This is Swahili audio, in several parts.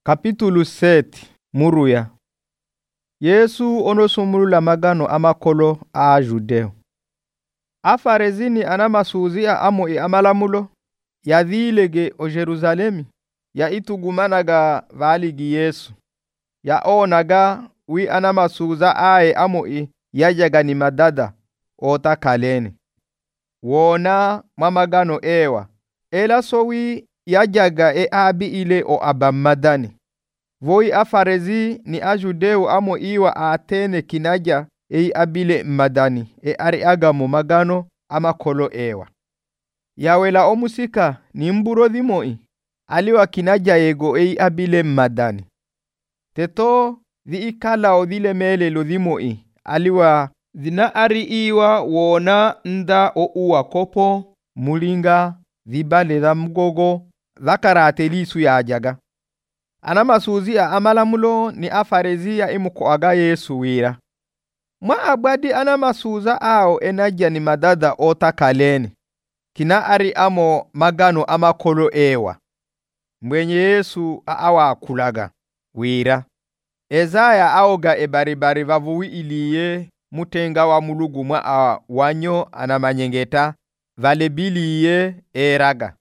Kapitulu 7 Muruya. Yesu onosumulula magano amakolo a Judeo. Afarezini anamasuzia amo amalamulo yadhilege o Jerusalemi ya itugumanaga valigi Yesu ya onaga wi anamasuza ae amo yajaga ni madada ota kalene wona mamagano ewa ela sowi yajaga abi ile o abamadani voi afarezi ni ajudeu amo iwa atene kinaja abile madani ari agamo magano amakolo ewa yawela omusika ni mburo dhimoi aliwa kinaja ego abile madani teto dhi ikala odhile mele lodhimoi aliwa dhina ari iwa wona nda o uwa kopo mulinga dhibale dha mgogo dhakarate lisu ya ajaga anamasuzi ya amalamulo ni afarezi ya imukoaga Yesu wira mwa abadi anamasuza ao enaja ni madada ota kalene kina ari amo magano amakolo ewa mwenye Yesu awa akulaga wira Ezaya aoga ebaribari vavuwi iliye mutenga wa mulugu mwa wanyo anamanyengeta valebiliye eraga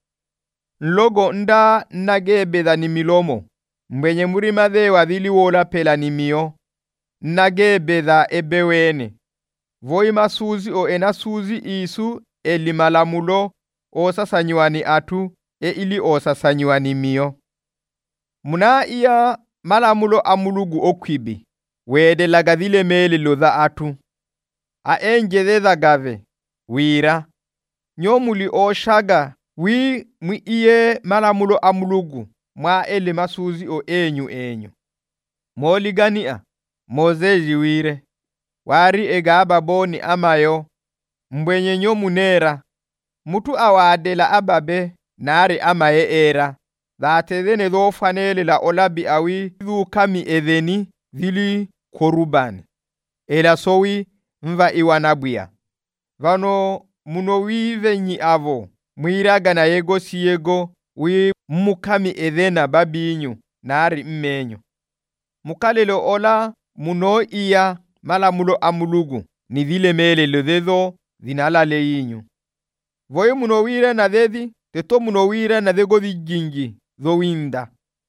nlogo nda nagebedha ni milomo mwenye murima dhewa dhili wola pela ni mio nagebedha ebewene voi masuzi o enasuzi isu elimalamulo osasanyuani atu ili osasanyuani mio muna iya malamulo amulugu okwibi wede lagadhile mele lodha atu enjedhe gave wira nyomuli oshaga wi iye malamulo amulugu mwa ele masuzi o enyu moligania mozeji wire wari egaba boni amayo mbwenye nyomunera mutu awadela ababe nari amaye era Zatedhene dhofanele la olabi awi dhu kami edheni dhili korubani. Ela sowi mva iwanabuya. Vano munowi venyi avo. Mwiraga na yego si yego wi mukami edhena babinyu nari mmenyu. Mukalelo ola muno iya malamulo amulugu ni dhile mele lodhedo dhinalale yinyu. Voye munowire na dhedhi teto munowire na dhego dhijingi. Dhowinda.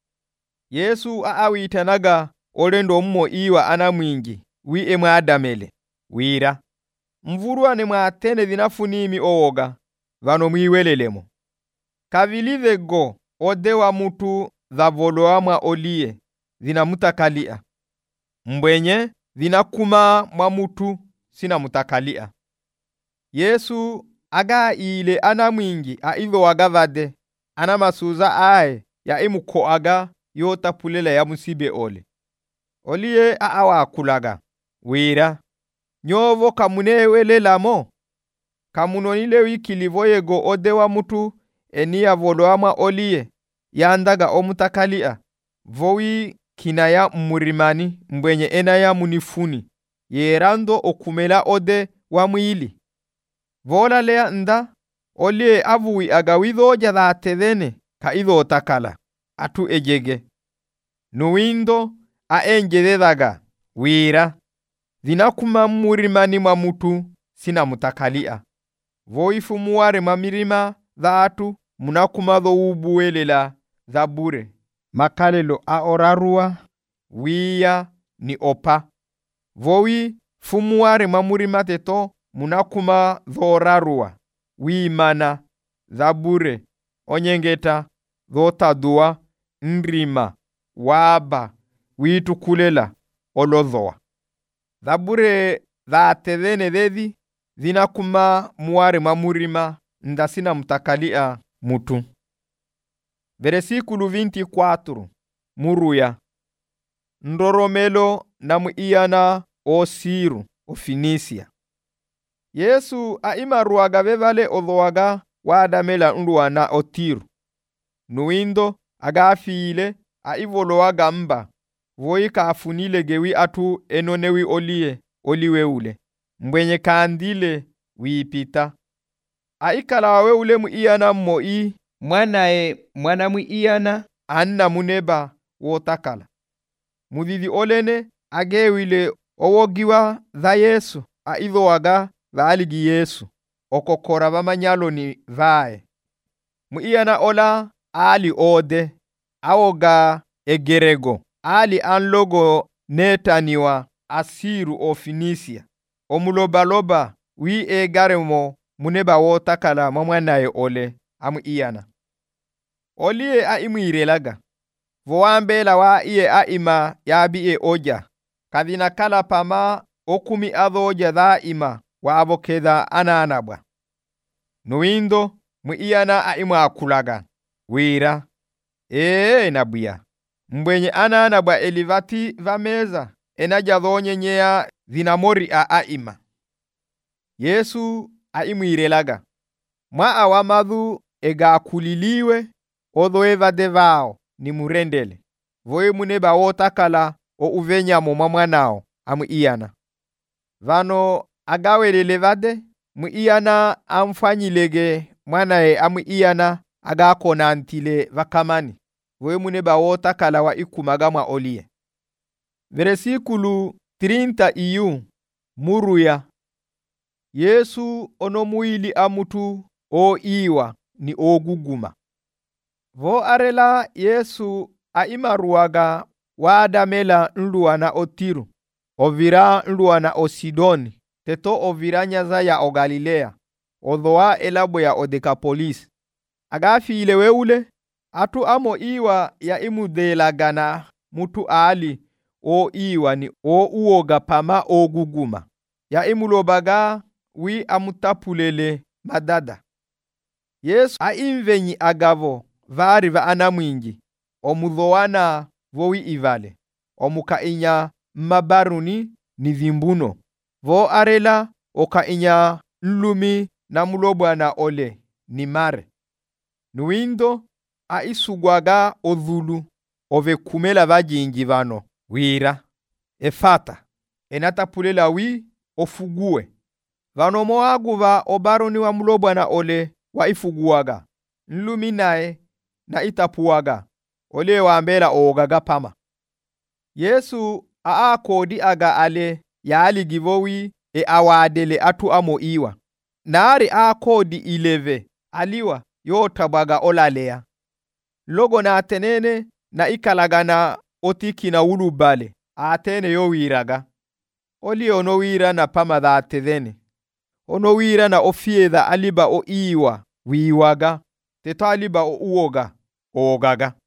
Yesu aawitanaga olendo mmo iwa anamwingi wi emwe adamele wira mvurua ne mwatene dhinafunimi owoga vano mwiwelelemo kavilivego odewa mutu dhavoloa mwa olie dhinamutakalia mbwenye dhinakuma mwa mutu sina mutakalia Yesu aga ile anamwingi aidho wagavade anamasuza ae ya imukoaga yota pulela ya musibe ole. Oliye awa kulaga. Wira. Nyovo kamunewe lamo. Kamunonile wikilivoyego odewa mutu enia voloama oliye. Yandaga omutakalia. Vowi kinaya murimani mbwenye enaya munifuni. Yerando okumela ode wa mwili. Vola lea nda. Olie avuwi agawidho jadhatedhene ka idho takala atu ejege nuwindo enjedhedaga wira dhinakuma murimani mwa mutu sina mutakalia voifu muware mamirima dhatu munakuma dho ubuwelela dhabure makalelo orarua wiya ni opa voi fumuware mamurima teto munakuma dho orarua wimana dhabure onyengeta dhotadua nrima waba witukulela olodhoa dhabure dhatedhene dhedhi dhinakuma muware mamurima ndasina mutakalia mutu. Versículo 24 Muruya ndoromelo na muiyana o Siru o Finisia Yesu aimaruaga vevale odhoaga wadamela nduana otiru. Nuindo agafile aivoloaga mba. Voi kafunile gewi atu enonewi olie oliweule. Mbwenye kandile wipita. Aikalawe ule muiyana moi. Mwanae mwana muiyana. Anna muneba wotakala. Mudhidhi olene agewile owogiwa dha Yesu aidhowaga vaaligi Yesu okokora vamanyalo ni vae. Muiyana ola ali ode awoga egerego ali anlogo netaniwa Asiru o Finisia omulobaloba wi egaremo muneba wotakala mamwanaye ole amuiyana. Olie aimwirelaga voambela wa iye aima yabi oja kadhina kala pama okumi adhoja dhaima wa avokeda ananabwa. Nuindo muiyana aimwa akulaga wira nabuya mbwenye ananabwa elivati vameza enaja dhonyenyea dhinamori aima. Yesu aimwirelaga mwa awamadhu ega kuliliwe odhoeva devao ni murendele voe muneba wotakala o uvenyamo mamwanao amuiyana. Vano agawelele vade muiyana amfanyilege mwanae amuiyana agakonantile vakamani voe muneba wotakala wa ikumagamwa olie. Veresikulu 30 iyu muruya Yesu onomuili amutu o iwa ni oguguma. Vo arela Yesu aimaruaga wadamela nluana o Tiru ovira nluana o Sidoni teto ovira nyaza ya o Galilea odhoa elabo ya o Dekapolis. Agafi weule atu amo iwa ya imudelagana mutu ali o iwa ni o uoga pama o guguma ya imulobaga wi amutapulele madada. Yesu aimvenyi agavo vari va anamwingi omudhoana vowi ivale omukainya mabaruni ni vimbuno vo arela okainya nlumi na mulobwana ole ni mare. Nuindo aisugwaga odhulu ove kumela vajingi vano wira efata enatapulela wi ofugue vano moaguva obaroni wa mulobwana ole wa ifuguaga nlumi nae na itapuaga ole waambela ogaga pama. Yesu aakodi aga ale yaali givowi awadele atu amo iwa naari aakodi ileve aliwa yotabaga olalea logo na atenene na ikalagana otiki na ulubale atene yo wiraga oli ono wira na pama dha atedhene ono wira na ofiedha aliba o iwa wiwaga teto aliba o uoga ogaga.